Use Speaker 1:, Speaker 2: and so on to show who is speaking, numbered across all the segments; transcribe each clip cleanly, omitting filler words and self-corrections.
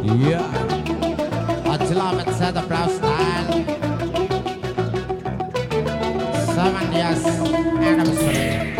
Speaker 1: Yeah. Attila met Zeta Brown style. 7 years anniversary.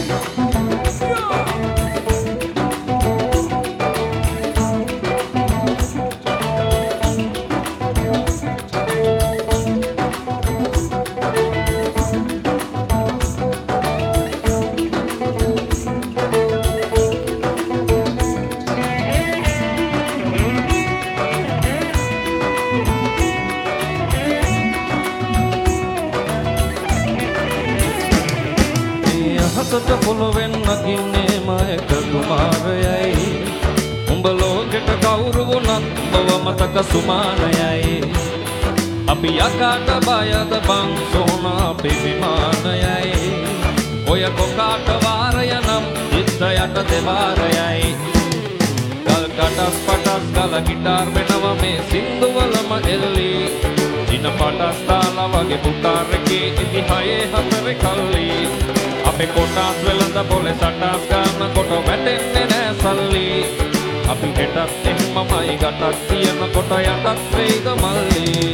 Speaker 2: හසට පොළොවෙන් නගින්නේ මයක කුමාරයයි උඹ ලෝකෙට කවුරු වුණත් බව මතක සුමානයයි අපි යකාට බයද බං සෝනා අපි විමානයයි ඔය කොකාට වාරය නම් ඉස්සයට දෙවාරයයි ගල් කටස් පටස් ගල ගිටාර් වෙනව මේ සින්දුවලම එල්ලි දින පටස් තාලා වගේ පුටාර් එකේ ඉදි හයේ හතරේ කල්ලි අපේ කොටස් වෙලඳ පොලේ සටස් ගන්න කොට වැටෙන්නේ නෑ සල්ලි අපි හෙටත් එම්මමයි ගටක් තියන කොට යටත් වේද මල්ලි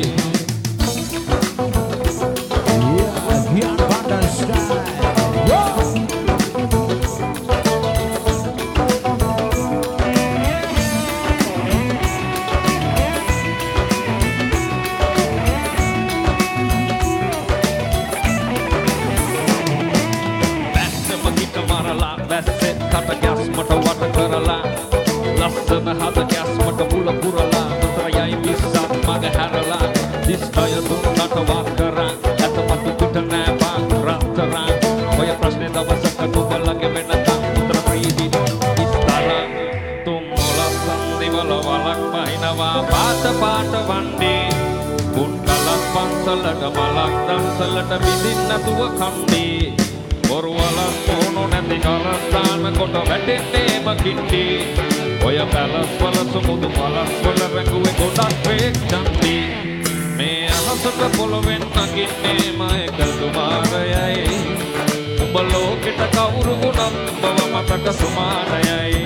Speaker 2: ලස්සන හද ගැස්මට මුල පුරලා දොතරයයි විස්සක් මග හැරලා දිස්කය දුන්නට වාක් කරා ඇතපතු පිට නෑ බං රත්තරන් ඔය ප්‍රශ්නේ දවසක නුඹලගේ වෙනකන් උතර ප්‍රීති ඉස්තරා තුම් මොලස්සන් දිවල වලක් බහිනවා පාට පාට වන්නේ කුණ්ඩලක් පන්සලට මලක් දන්සලට විදින්න නැතුව කන්නේ බොරුවලක් මොනෝ නැති කරස්ථාන කොට වැටෙන්නේම කිට්ටි ඔය පැලස් වල සුමුදු පලස් වල රැඟුවේ ගොඩක් වේක් චන්දි මේ අහසට පොළොවෙන් නගින්නේ මයක කුමාරයයි උඹ ලෝකෙට කවුරු වුණත් බව මතක සුමානයයි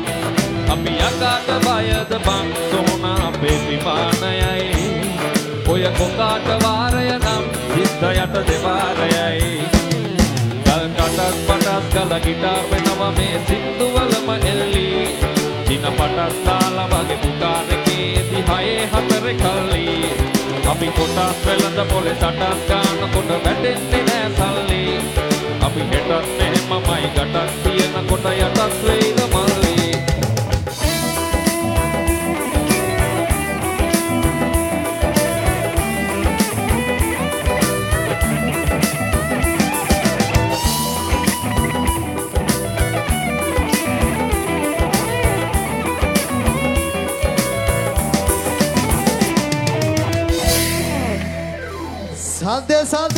Speaker 2: අපි යකාට බයද බං සෝනා අපේ විමානයයි ඔය කොකාට වාරය නම් ඉස්සයට දෙවාරයයි ගල් කටස් පටස් ගල ගිටාර් වෙනව මේ සින්දුවලම එල්ලි දින පටස් තාලා වගේ පුටාර් එකේ දිහයේ හතරේ කල්ලි අපි කොටස් වෙලඳ පොලේ සටස් ගන්න කොට වැටෙන්නේ නෑ සල්ලි අපි හෙටත් එහෙමමයි ගටක් තියන කොට යටත් වේද මල්ලි
Speaker 1: Salve, salve!